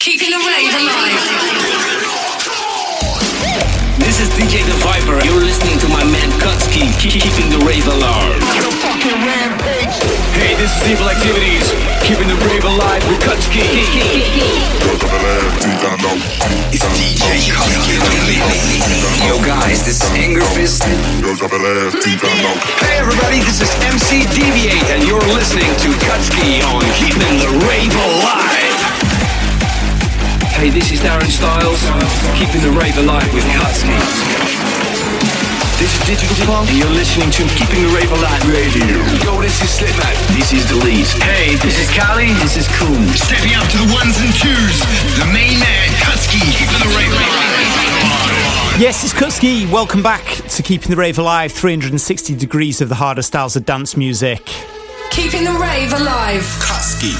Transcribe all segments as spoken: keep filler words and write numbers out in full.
Keeping the rave alive. This is D J The Viper. You're listening to my man Kutski, keeping the rave alive. The fucking rampage. Hey, this is Evil Activities, keeping the rave alive with Kutski. It's D J Kutski in the mix. Yo guys, this is Angerfist. Hey everybody, this is M C Deviate, and you're listening to Kutski on Keeping the Rave Alive. Hey, this is Darren Styles, keeping the rave alive with Kutski. This is Digital Punk, and you're listening to Keeping the Rave Alive Radio. Yo, this is Slipmatt. This is The Lead. Hey, this is Kali. This is Koon. Stepping up to the ones and twos, the main man, Kutski, keeping the rave alive. Yes, it's Kutski. Welcome back to Keeping the Rave Alive, three hundred sixty degrees of the harder styles of dance music. Keeping the rave alive. Kutski.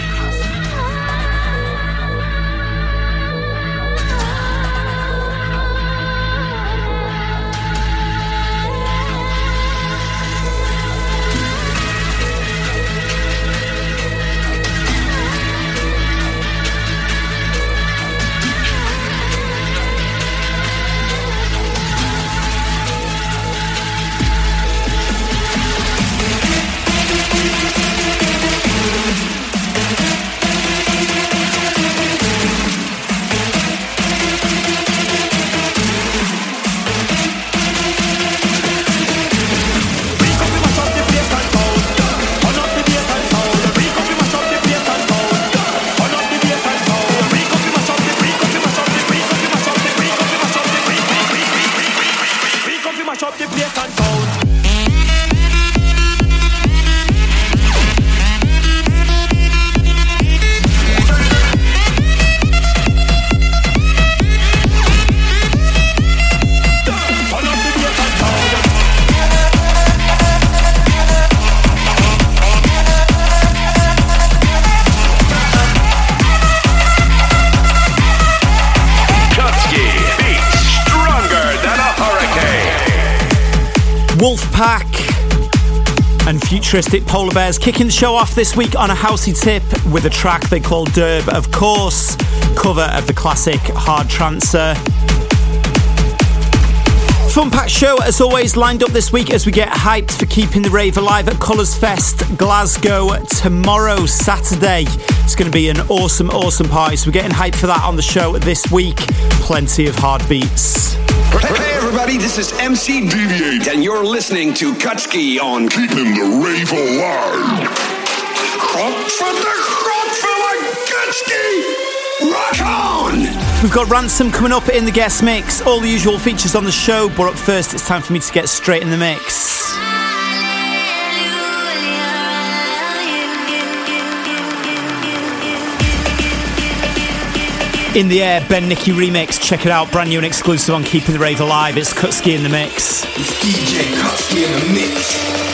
Wolfpack and Futuristic Polar Bears kicking the show off this week on a housey tip with a track they call Derb, of course, cover of the classic Hard Trancer. Fun packed show as always lined up this week as we get hyped for Keeping the Rave Alive at Colours Fest Glasgow tomorrow, Saturday. It's going to be an awesome, awesome party, so we're getting hyped for that on the show this week. Plenty of hard beats. Hey everybody, this is M C Deviate, and you're listening to Kutski on Keeping the Rave Alive. Crop for the crop for my Kutski! Rock on! We've got Ransom coming up in the guest mix, all the usual features on the show, but up first it's time for me to get straight in the mix. In the Air, Ben Nicky remix. Check it out, brand new and exclusive on Keeping the Rave Alive. It's Kutski in the mix. It's D J Kutski in the mix.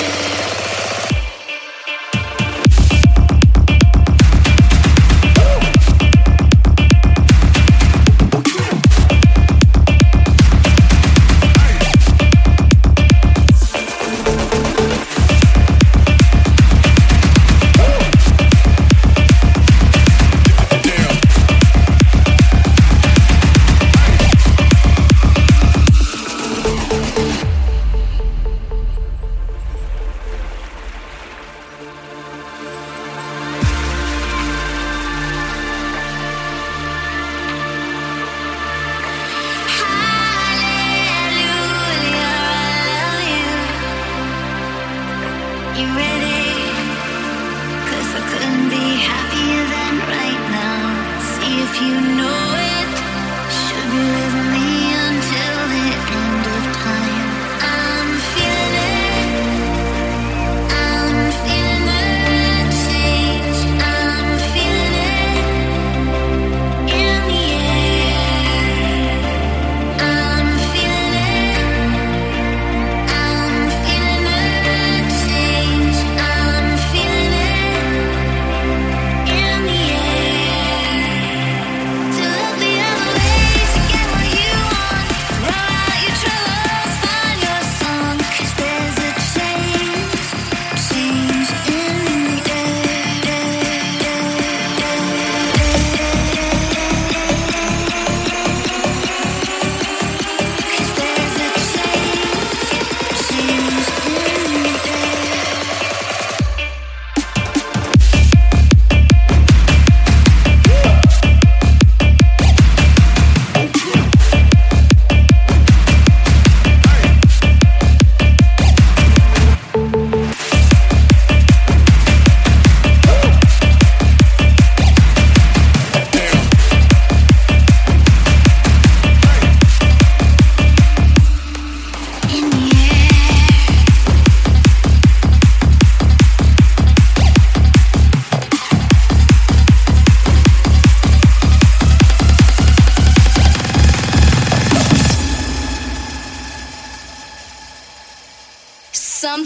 To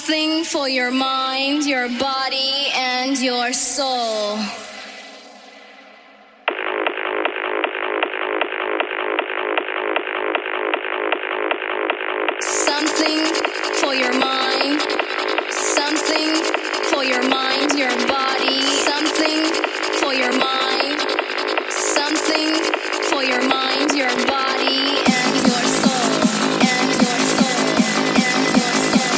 Something for your mind, your body, and your soul. Something for your mind, something for your mind, your body, something for your mind, something for your mind, your body, and your soul, and your soul, and your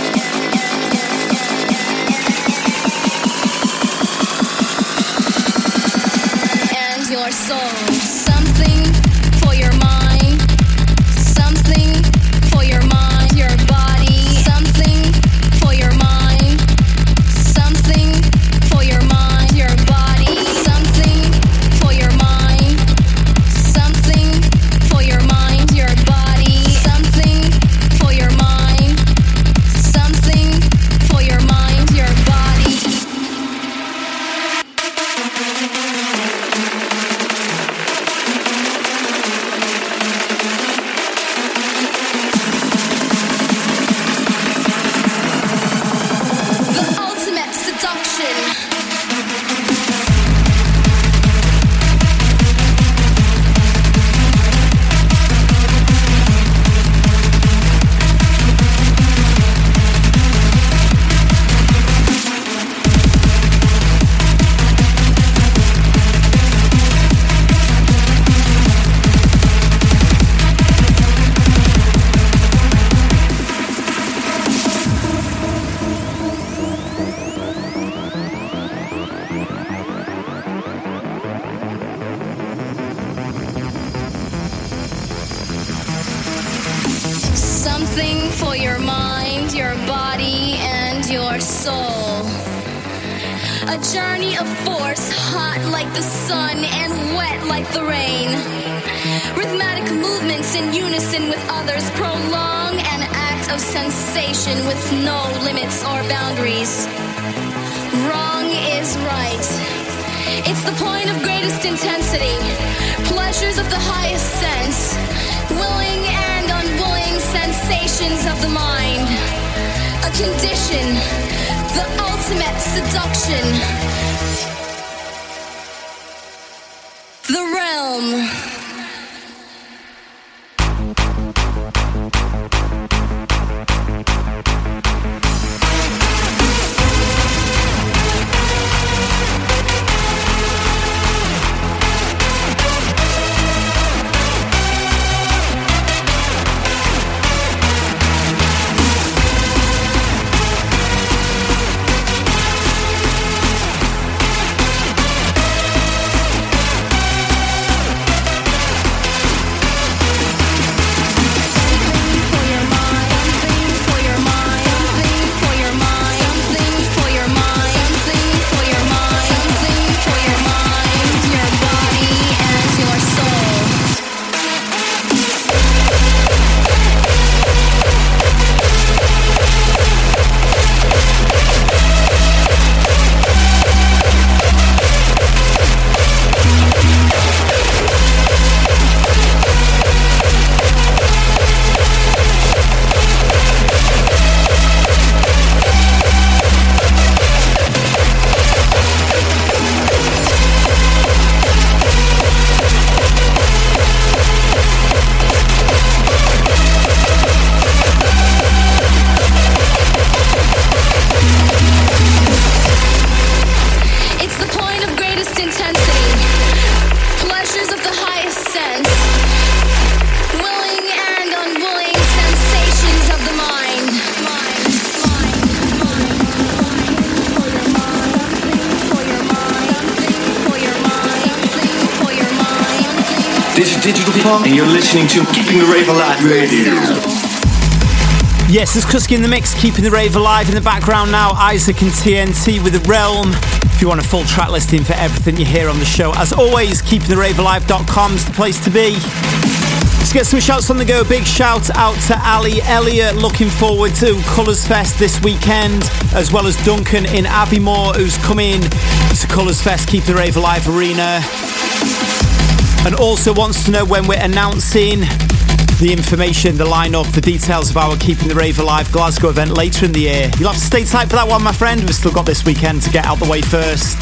soul, and your soul. Something for your mind, something for your mind, your body, something for your mind, something for your mind, your body, something for your mind, something for your mind, your body, something for your mind, something for your mind, your body. The ultimate seduction. Something for your mind, your body, and your soul. A journey of force, hot like the sun and wet like the rain. Rhythmic movements in unison with others prolong an act of sensation with no limits or boundaries. Wrong is right. It's the point of greatest intensity. Pleasures of the highest sense. Willing and unwilling sensations of the mind. A condition. The ultimate seduction. The realm. This is Digital Funk, and you're listening to Keeping the Rave Alive Radio. Yes, there's Kusky in the mix, keeping the rave alive. In the background now, Isaac and T N T with The Realm. If you want a full track listing for everything you hear on the show, as always, keeping the rave alive dot com is the place to be. Let's get some shouts on the go. Big shout out to Ali Elliott, looking forward to Colours Fest this weekend, as well as Duncan in Aviemore, who's coming to Colours Fest, Keep the Rave Alive Arena, and also wants to know when we're announcing the information, the lineup, the details of our Keeping the Rave Alive Glasgow event later in the year. You'll have to stay tight for that one, my friend. We've still got this weekend to get out the way first.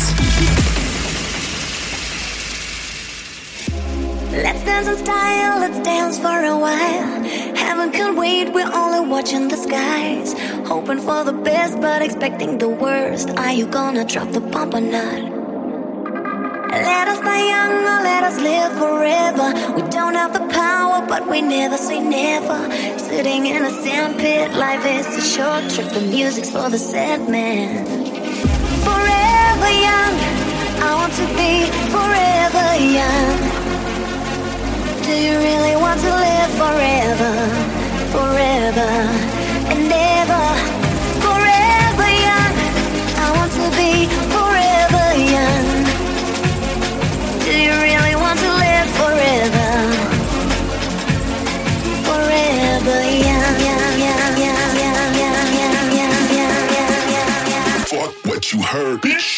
Let's dance in style, let's dance for a while. Heaven can't wait, we're only watching the skies. Hoping for the best, but expecting the worst. Are you gonna drop the bomb or not? Let us die young or let us live forever. We don't have the power, but we never say never. Sitting in a sandpit, life is a short trip. The music's for the sad man. Forever young, I want to be forever young. Do you really want to live forever, forever and ever? Forever young, I want to be forever young. Do you really want to live forever, forever young, young, young, young, young, young, young, young, young, young, young, young. Fuck what you heard, bitch.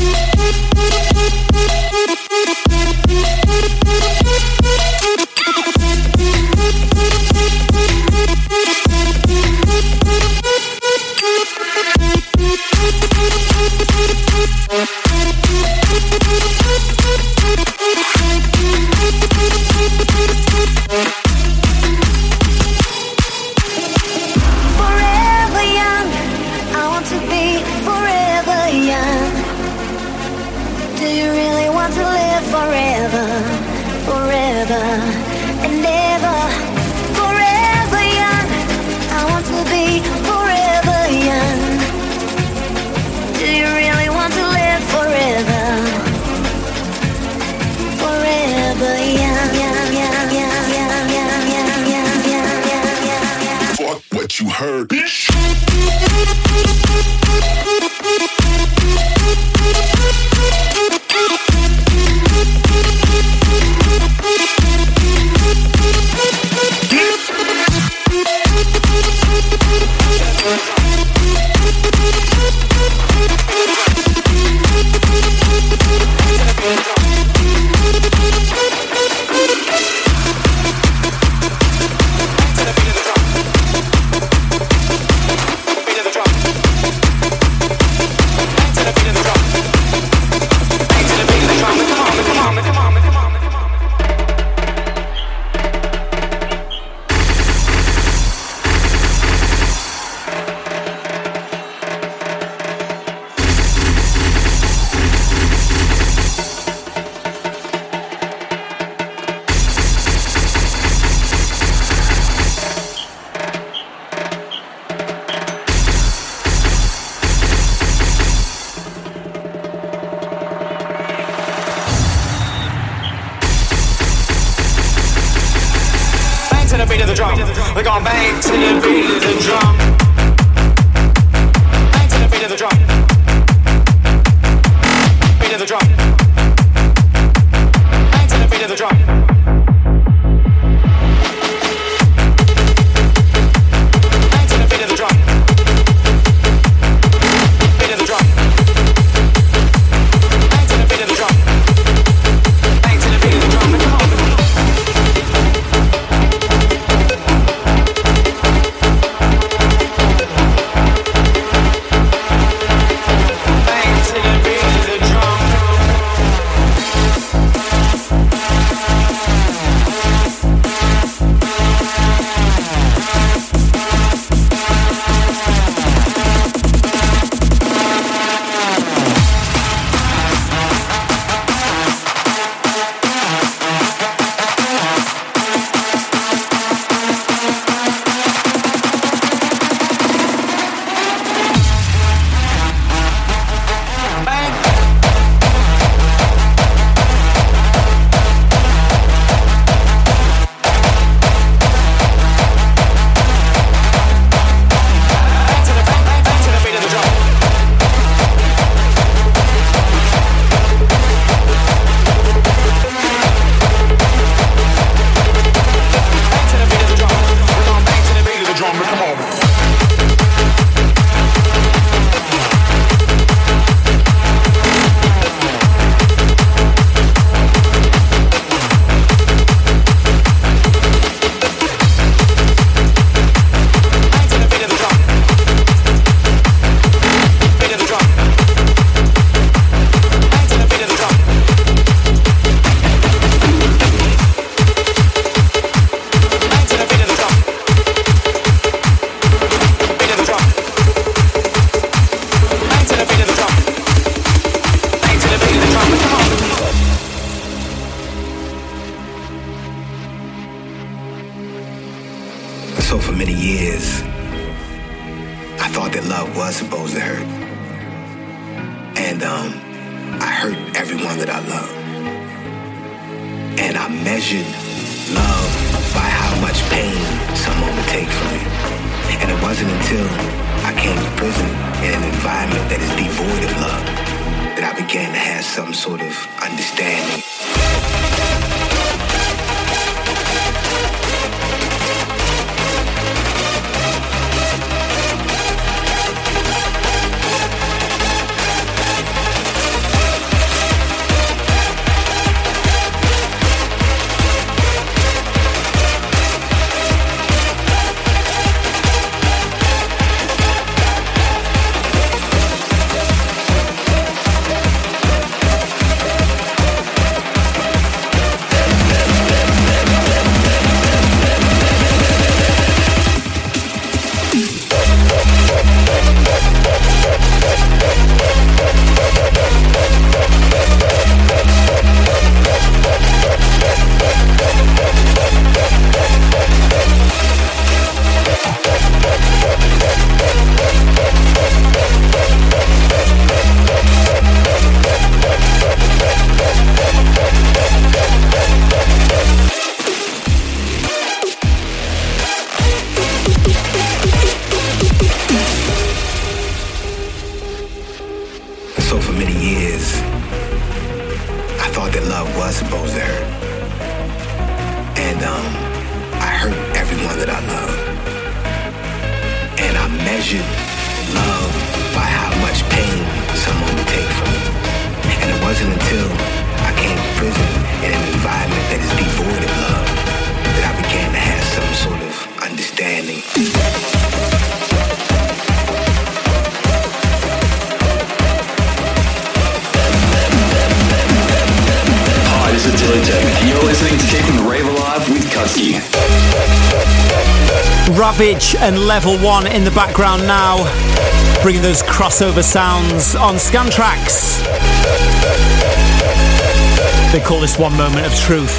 Forever young, I want to be forever young. Do you really want to live forever, forever and ever? Forever young, I want to be forever young. Do you really want to live forever, forever young, young, young, young, young, young, young, young, young, young, young, young. Fuck what you heard, bitch. We're going bang to the beat of the drum. Bang to the beat of the drum. Beat of the drum. Bang to the beat of the drum. Bang to the beat of the drum. Beat of the drum. Bang to the beat of the drum. Bang to the beat of the drum. Come on. Bang to the beat of the drum. So for many years, I thought that love was supposed to hurt. And um, I hurt everyone that I love. And I measured love by how much pain someone would take from me. And it wasn't until I came to prison in an environment that is devoid of love that I began to have some sort of understanding. Ravage and Level One in the background now, bringing those crossover sounds on Scantraxx. They call this One Moment of Truth.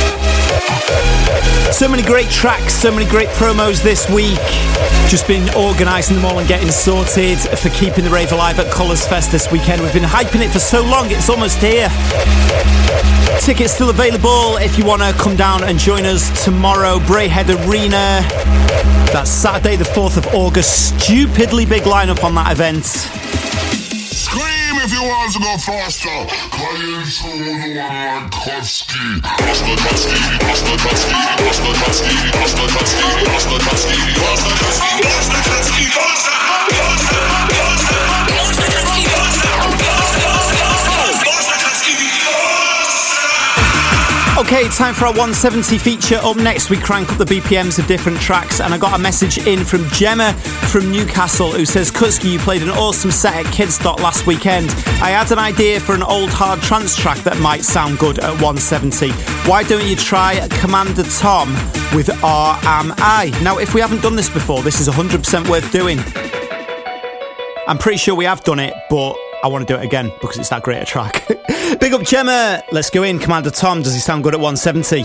So many great tracks, so many great promos this week. Just been organising them all and getting sorted for Keeping the Rave Alive at Colours Fest this weekend. We've been hyping it for so long, it's almost here. Tickets still available if you want to come down and join us tomorrow, Brayhead Arena. That's Saturday the fourth of August. Stupidly big lineup on that event. Scream if you want to go faster. Calling to the one like Kutski. Rasta Kutski, Rasta Kutski, Rasta Kutski, Rasta Kutski, Rasta Kutski, Rasta Kutski, Rasta Kutski, Rasta Okay, time for our one seventy feature. Up next, we crank up the B P Ms of different tracks, and I got a message in from Gemma from Newcastle who says, Kutski, you played an awesome set at Kidstock last weekend. I had an idea for an old hard trance track that might sound good at one seventy. Why don't you try Commander Tom with R Am I? Now, if we haven't done this before, this is one hundred percent worth doing. I'm pretty sure we have done it, but I want to do it again because it's that great a track. Big up Gemma. Let's go in. Commander Tom, does he sound good at one seventy?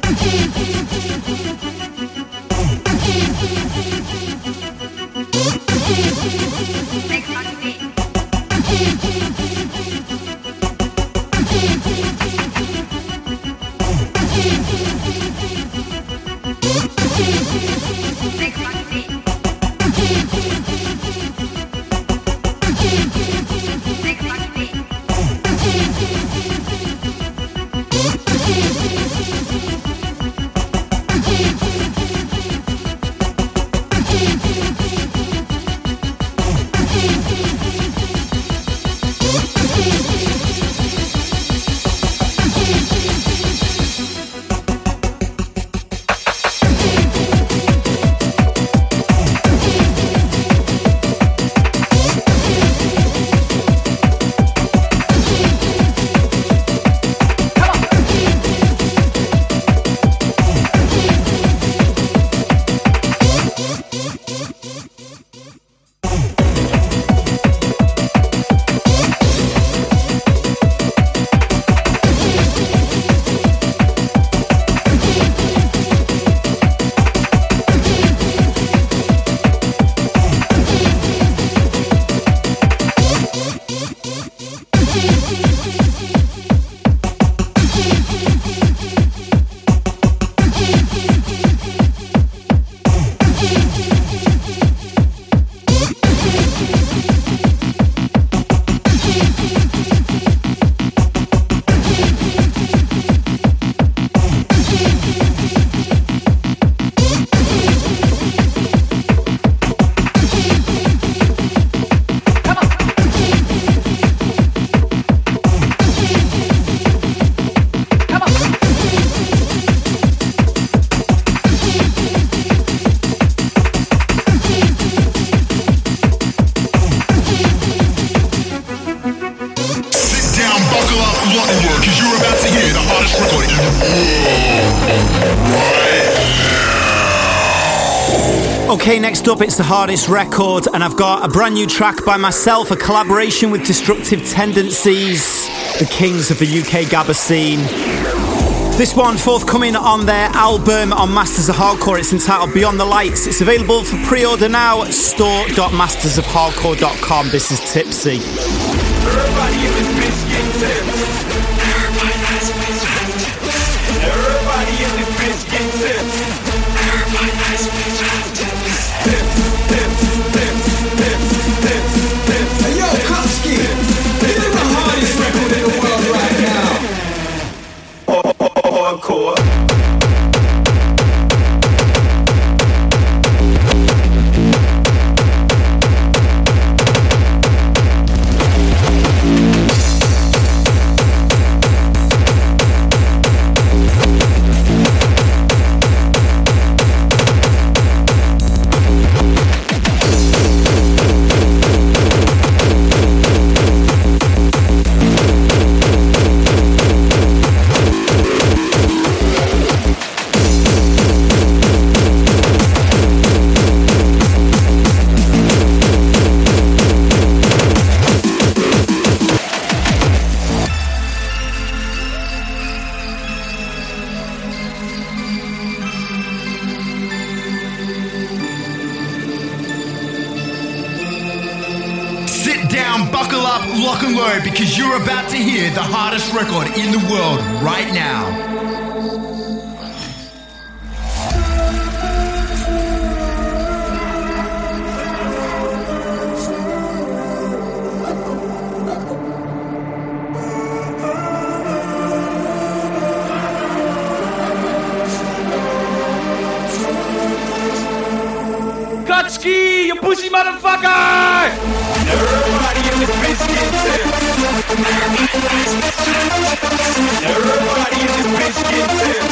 We'll be right back. Okay, next up, it's the hardest record, and I've got a brand new track by myself, a collaboration with Destructive Tendencies, the kings of the U K gabba scene. This one forthcoming on their album on Masters of Hardcore. It's entitled Beyond the Lights. It's available for pre-order now at store dot masters of hardcore dot com. This is Tipsy. Everybody in this bitch get tipped. Everybody in this bitch get tipped. Everybody in this bitch get tipped. Hey yo, Kopsky, this is the hardest record in the world right now. Hardcore. Lock and load, because you're about to hear the hardest record in the world right now. Kutsky, you pussy motherfucker! Everybody in this bitch get tipped. Everybody in this bitch get tipped.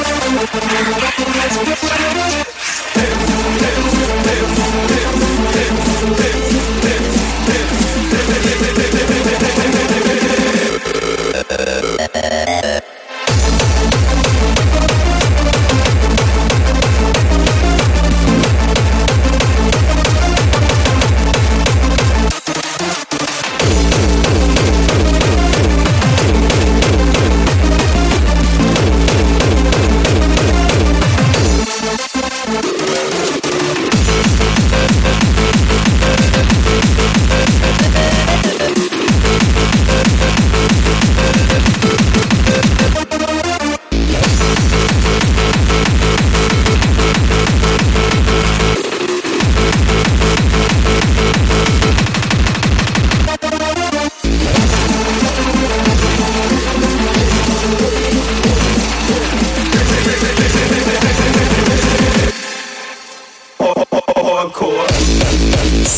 We'll be right back.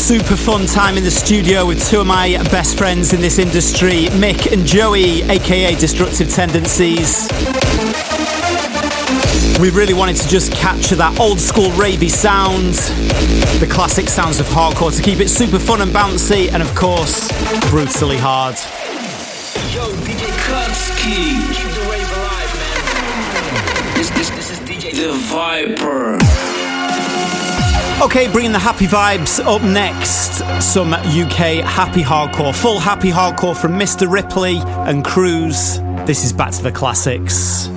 super fun time in the studio with two of my best friends in this industry, Mick and Joey, aka Destructive Tendencies. We really wanted to just capture that old school ravey sound, the classic sounds of hardcore, to keep it super fun and bouncy, and of course, brutally hard. Yo, D J Kutsky, keep the rave alive, man. This, this, this is D J The Viper. Okay, bringing the happy vibes up next. Some U K happy hardcore, full happy hardcore from Mister Ripley and Cruz. This is Back to the Classics.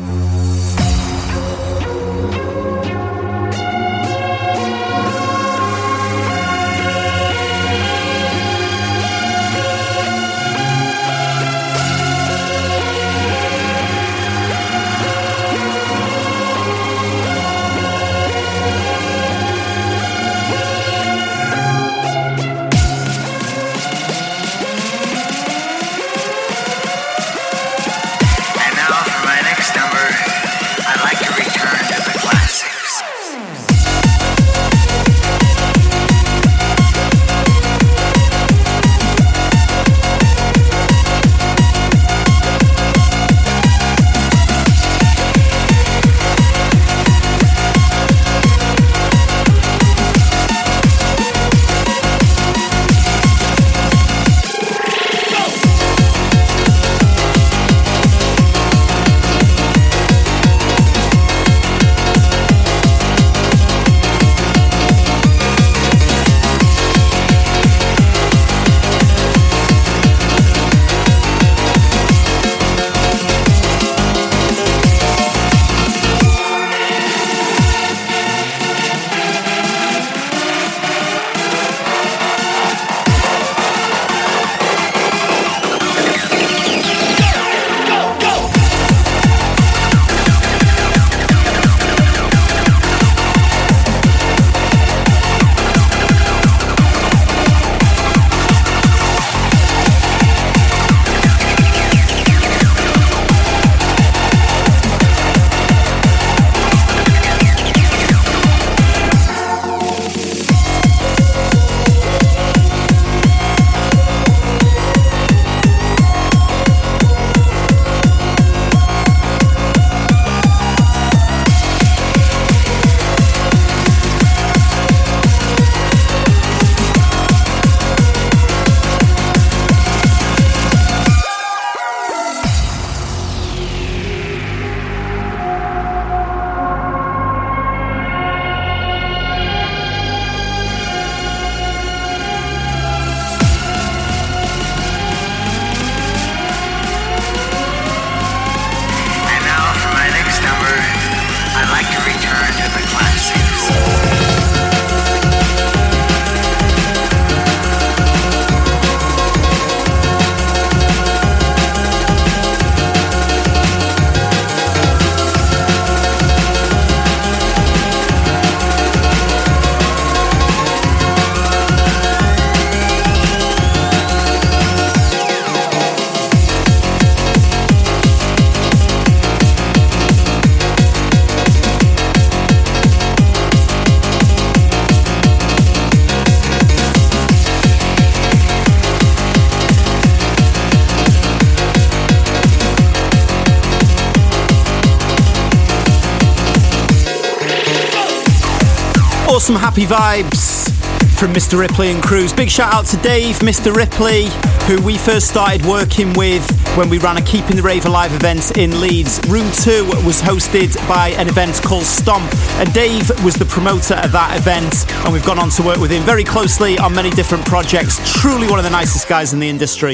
Awesome happy vibes from Mister Ripley and Cruz. Big shout out to Dave, Mister Ripley, who we first started working with when we ran a Keeping the Rave Alive event in Leeds. Room two was hosted by an event called Stomp, and Dave was the promoter of that event, and we've gone on to work with him very closely on many different projects. Truly one of the nicest guys in the industry.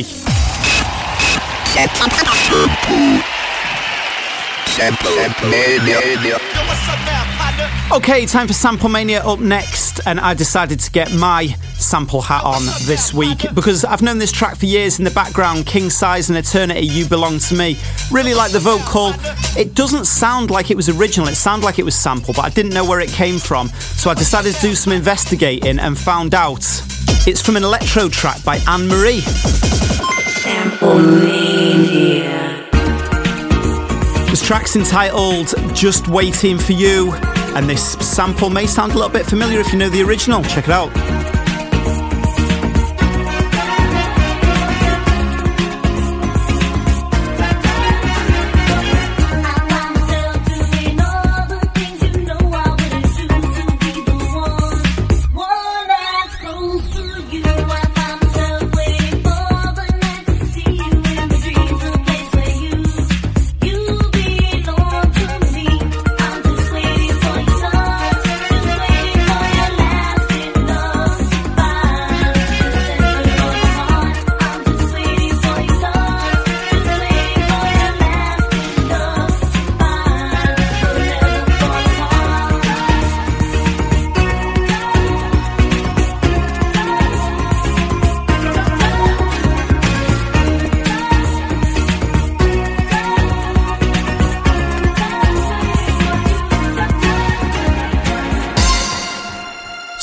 Okay, time for Sample Mania up next, and I decided to get my sample hat on this week because I've known this track for years in the background. King Size and Eternity, You Belong to Me. Really like the vocal. It doesn't sound like it was original, it sounded like it was sample, but I didn't know where it came from, so I decided to do some investigating and found out it's from an electro track by Anne Marie. Sample Mania. This track's entitled Just Waiting for You, and this sample may sound a little bit familiar if you know the original. Check it out.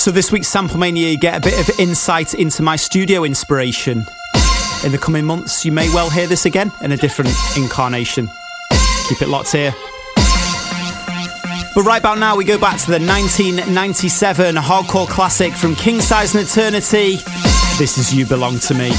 So this week's Sample Mania, you get a bit of insight into my studio inspiration. In the coming months, you may well hear this again in a different incarnation. Keep it locked here. But right about now, we go back to the nineteen ninety-seven hardcore classic from King Size and Eternity. This is You Belong to Me.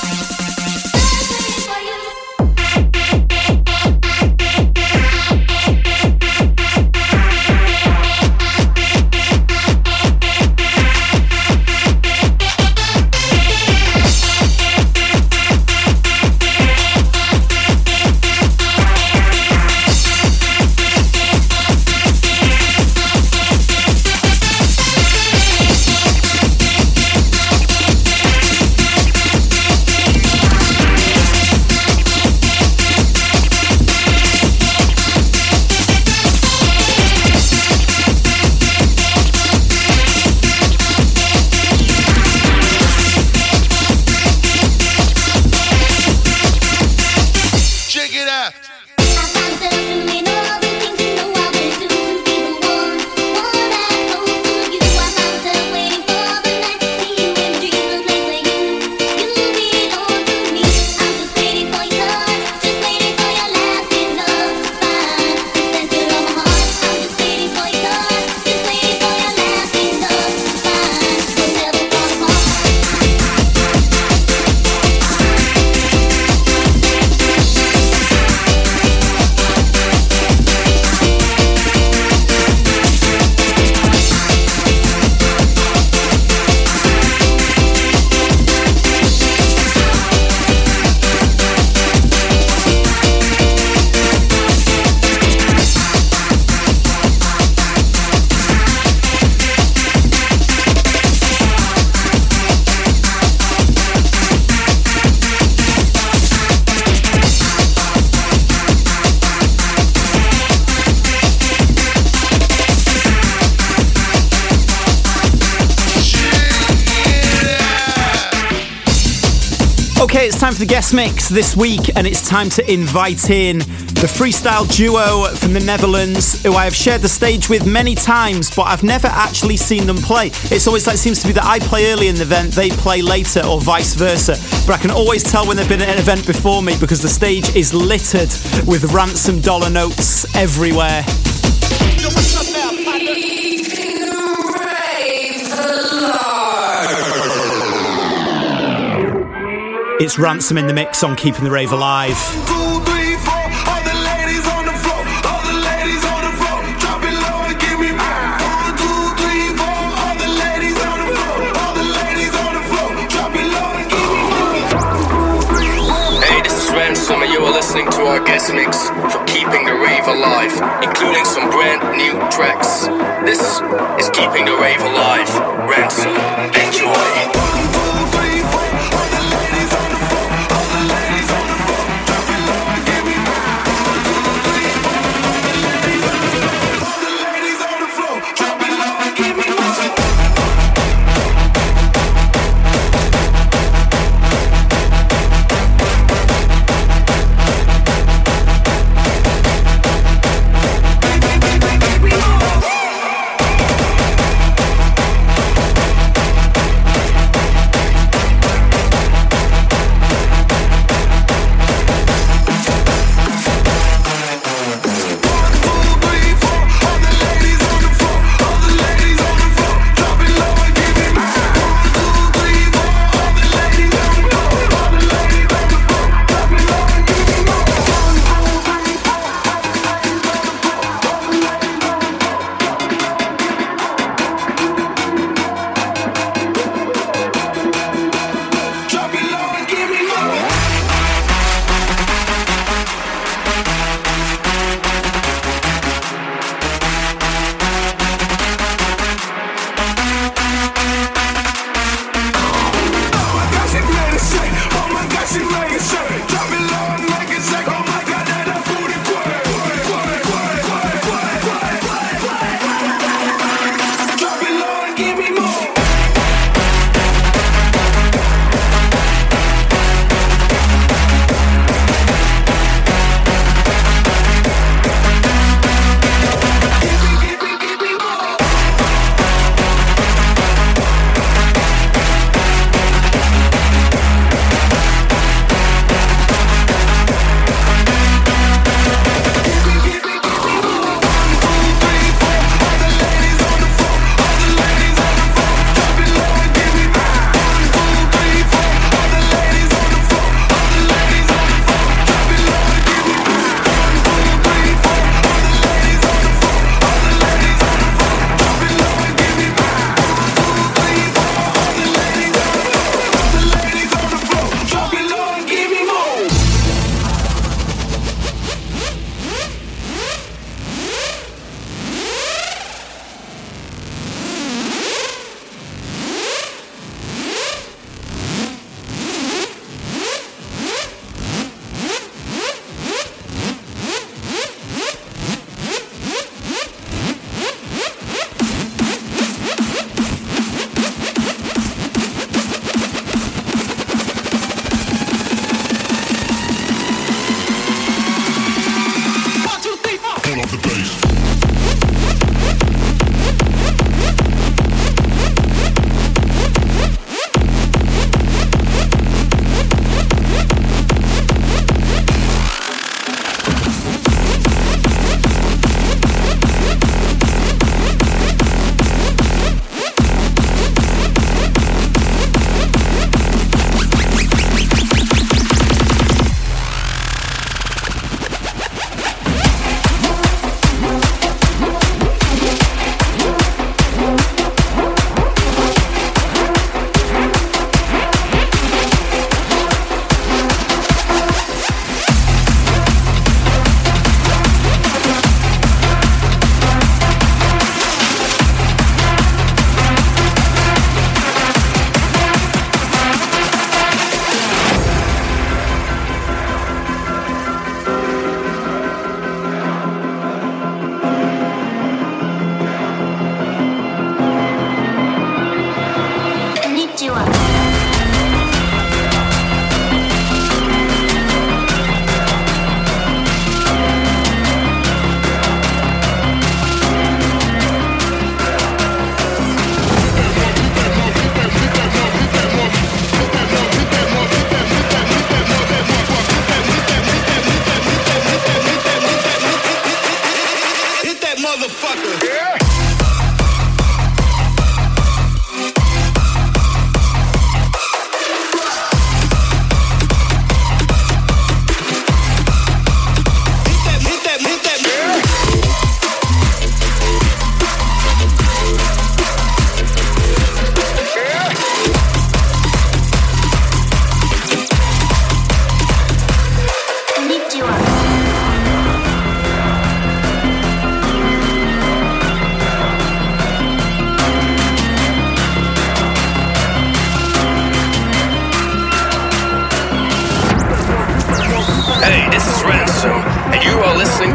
Okay, it's time for the guest mix this week, and it's time to invite in the freestyle duo from the Netherlands, who I have shared the stage with many times, but I've never actually seen them play. It's always like, it seems to be that I play early in the event, they play later, or vice versa. But I can always tell when they've been at an event before me because the stage is littered with ransom dollar notes everywhere. Yo, what's up now, partner? It's Ransom in the mix on Keeping the Rave Alive. Ransom, and you are listening to our guest mix for Keeping the Rave Alive, including some brand new tracks. This is Keeping the Rave Alive. Ransom, enjoy.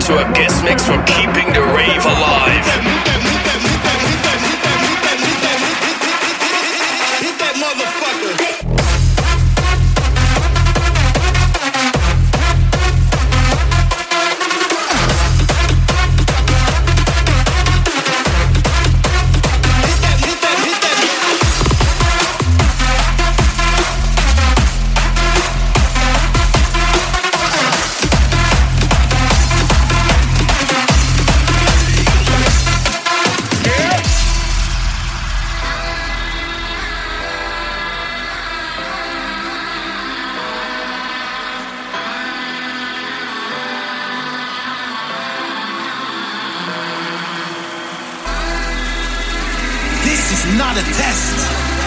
to our guest mix for Keeping the Rave Alive. Hit that motherfucker. Not a test.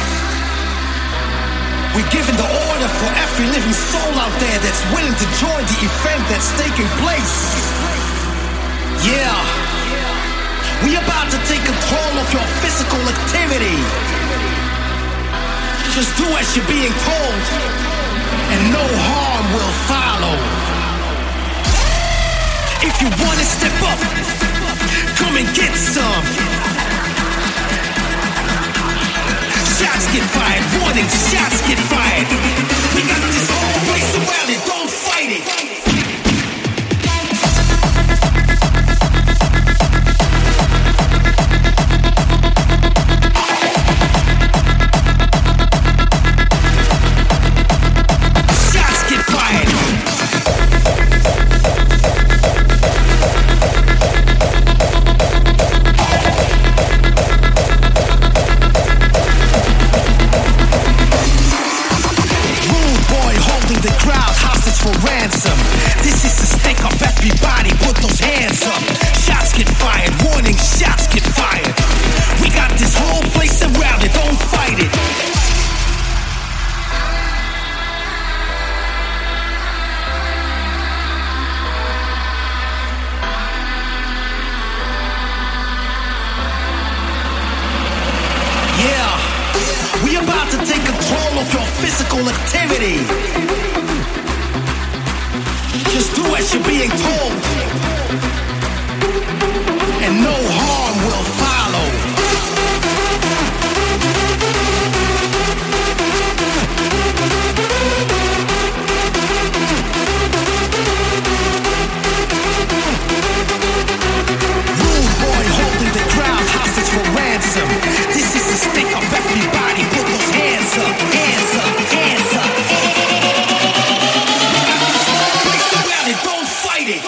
We're giving the order for every living soul out there that's willing to join the event that's taking place. Yeah, we about to take control of your physical activity. Just do as you're being told, and no harm will follow. If you wanna step up, come and get some. Shots get fired, warning, shots get fired. We got this whole place around it, don't fight it. Just do as you're being told, and no harm will follow. Rude boy holding the crowd hostage for ransom. This is a stick up, everybody put those hands up, hands up, hands up. Don't fight it.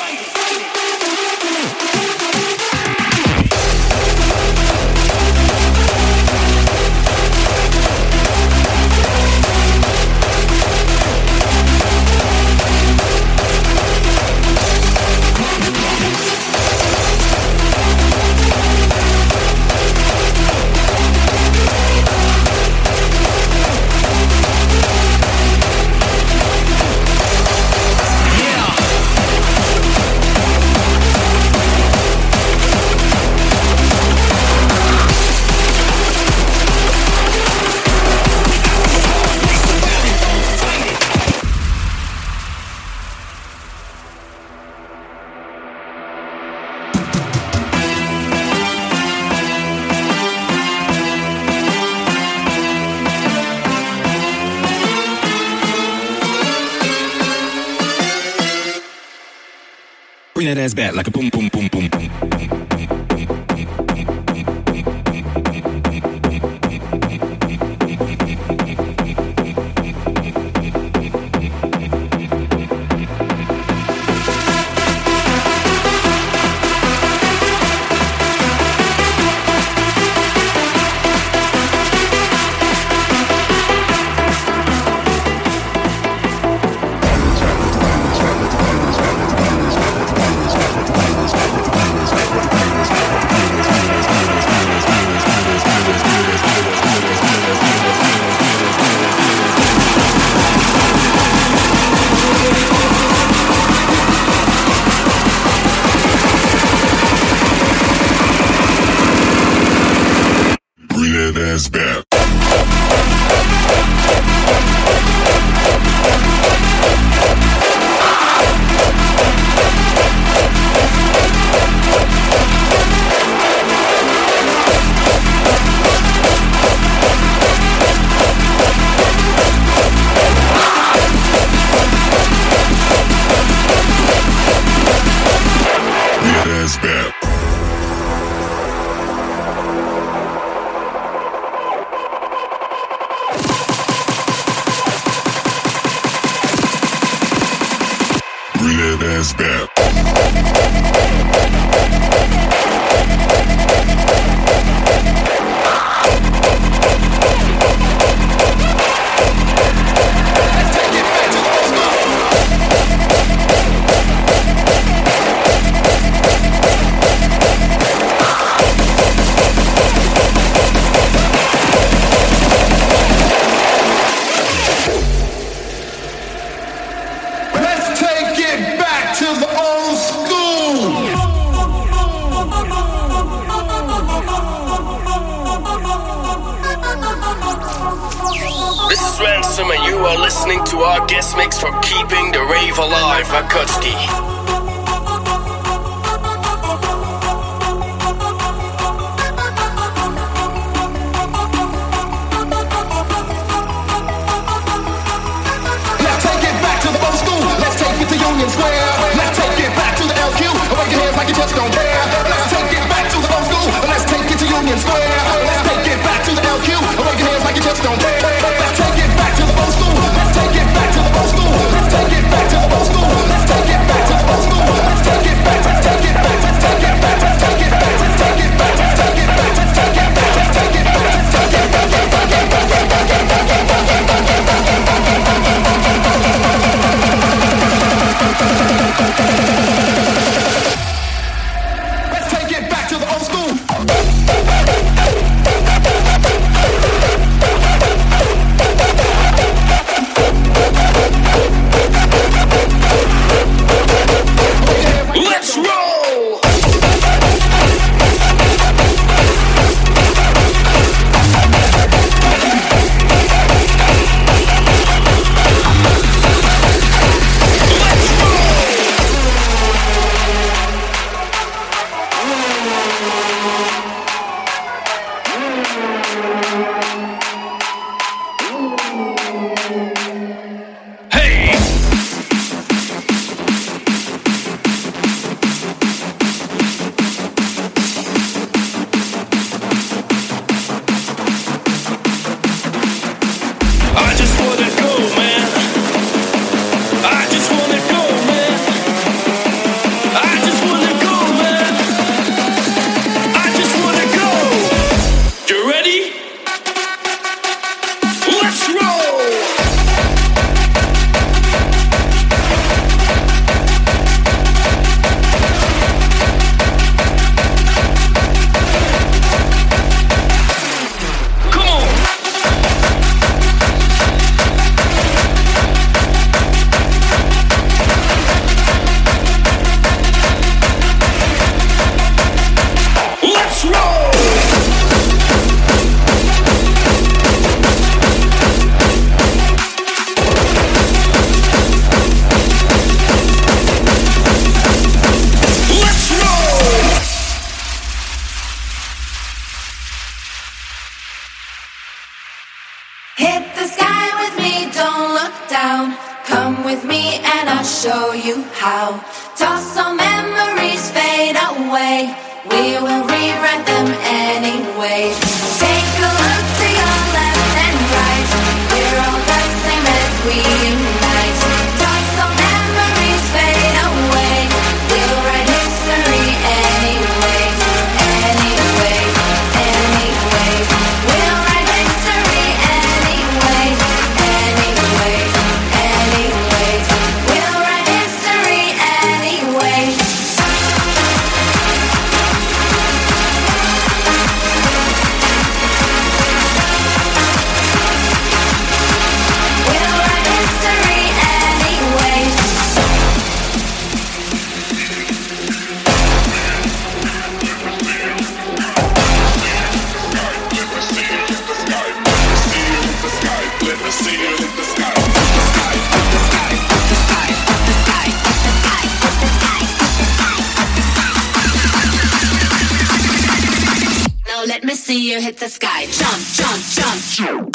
Bring that ass back like a boom, boom, boom, boom, boom. Ass back. Ransom, and you are listening to our guest mix for Keeping the Rave Alive at Kutski. Union Square. Let's take it back to the L Q. Wave your hands like you just don't care. Let's take it back to the old school. Let's take it to Union Square. Let's take it back to the L Q. Wave your hands like you just don't care. Let's take it back to the old school. Let's take it back to the old school. Let's take it back to the old school. Let's take it back to the old school. Let's take it back. Let's take it back. Let's take it back. Let's take it back. Let's take it back. Let's take it back. Let's take it back. Let's take it back. Let's take it back. Let's take it back to the old school. Let's roll! Hit the sky, jump, jump, jump, jump.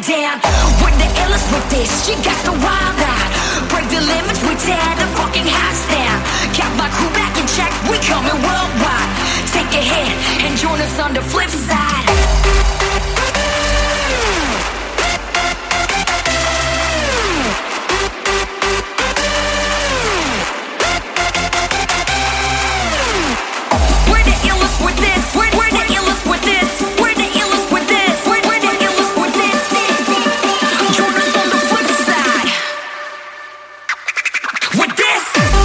down. We're the illest with this, she got the wild out. Break the limits, we tear the fucking house down. Got my crew back in check, we coming worldwide. Take a hit and join us on the flip side. We're the illest with this, we're, we're the illest with this, we're the illest with this, we're, we're the illest with this. Join us on the flip side. With this.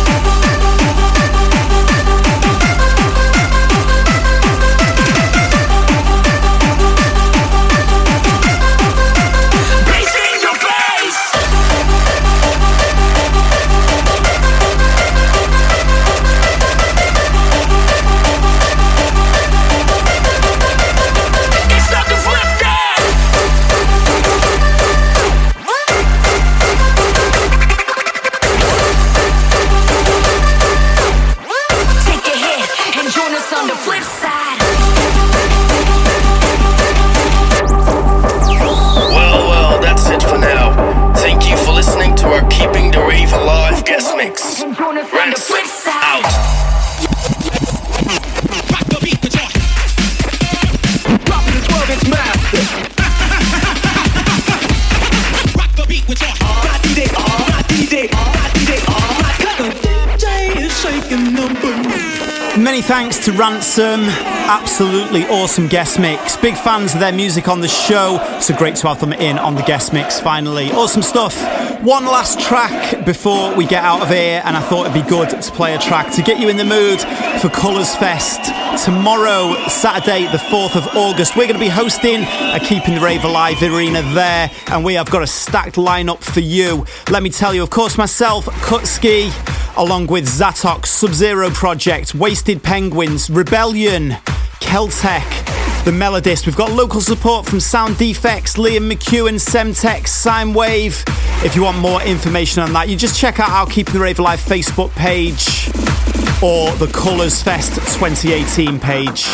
Many thanks to Ransom. Absolutely awesome guest mix. Big fans of their music on the show, so great to have them in on the guest mix finally. Awesome stuff. One last track before we get out of here, and I thought it'd be good to play a track to get you in the mood for Colours Fest. Tomorrow, Saturday the fourth of August, we're going to be hosting a Keeping the Rave Alive arena there, and we have got a stacked lineup for you. Let me tell you, of course, myself, Kutski, along with Zatok, Sub-Zero Project, Wasted Penguins, Rebellion, Keltec, The Melodist. We've got local support from Sound Defects, Liam McEwen, Semtex, Sine Wave. If you want more information on that, you just check out our Keeping the Rave Alive Facebook page or the Colours Fest twenty eighteen page.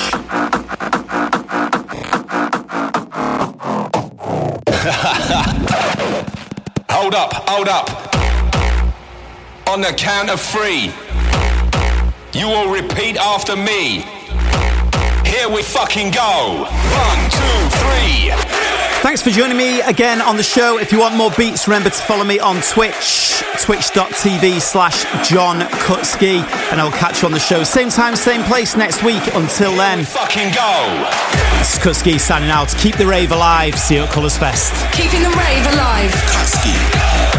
Hold up, hold up. On the count of three, you will repeat after me. Here we fucking go. One, two, three. Thanks for joining me again on the show. If you want more beats, remember to follow me on Twitch, twitch.tv slash John Kutski, and I will catch you on the show same time, same place next week. Until then, fucking go. This is Kutski signing out. Keep the rave alive. See you at Colours Fest. Keeping the rave alive. Kutski.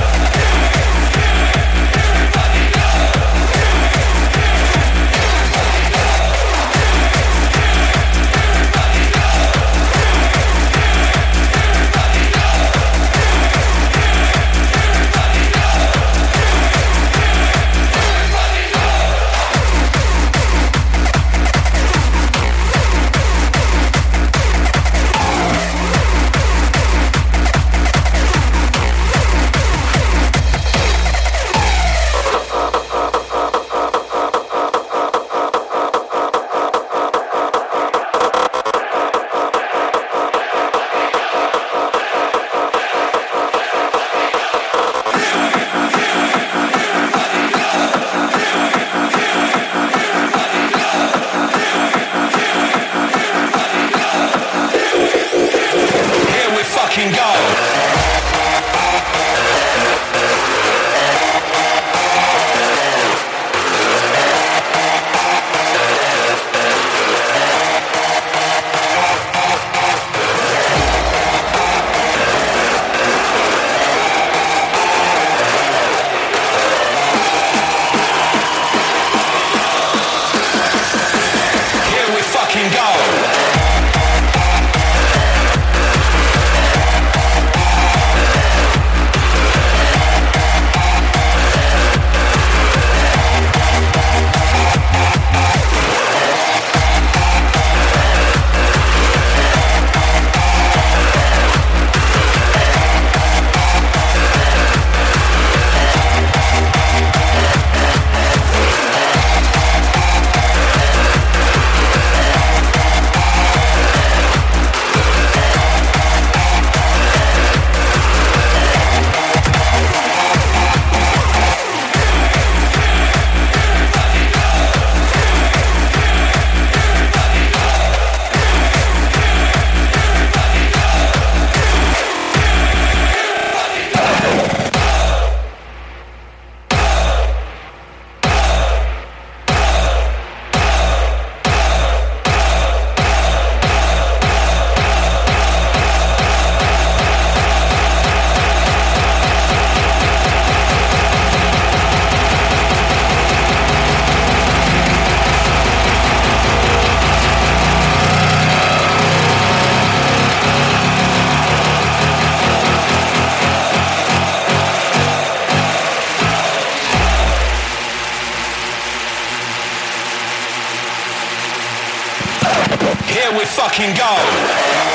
fucking go.